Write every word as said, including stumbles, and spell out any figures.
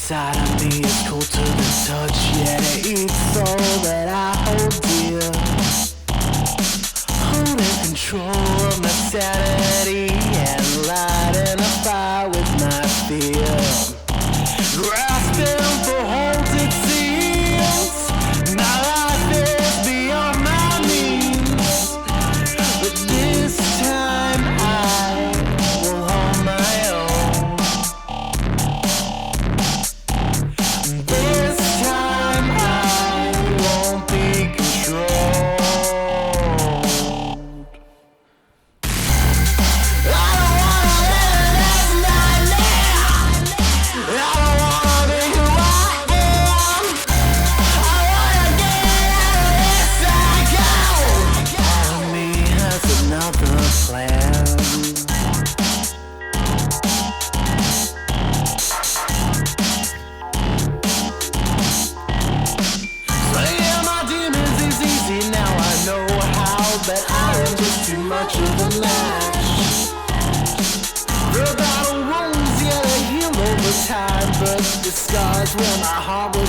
inside of me is cold to the touch, yet it eats all that I hold dear. Holding control of my sanity and lighting a fire with my fear. Grasping for holds it seems, my life is beyond my means. But this time I will hold my own. This time I won't be controlled. I don't wanna live this nightmare. I don't wanna be who I am. I wanna get out of this cycle. Part of me has another plan. Slaying my demons is easy, now I know how, but I am just too much of a match. The battle wounds, yeah, they heal over time, but the scars where my heart was